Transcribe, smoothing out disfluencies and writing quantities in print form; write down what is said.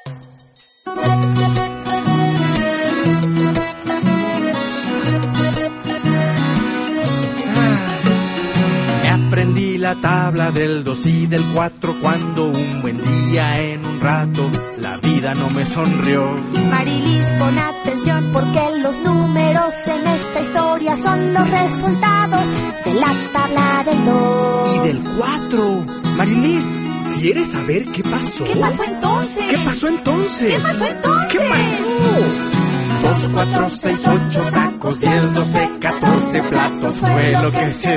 Aprendí la tabla del 2 y del 4 cuando un buen día en un rato la vida no me sonrió. Marilis, pon atención porque los números en esta historia son los resultados de la tabla del 2 y del 4. Marilis, ¿quieres saber qué pasó? ¿Qué pasó entonces? ¿Qué pasó entonces? ¿Qué pasó entonces? ¿Qué pasó? 2, 4, 6, 8 tacos, 10, 12, 14 platos fue lo que se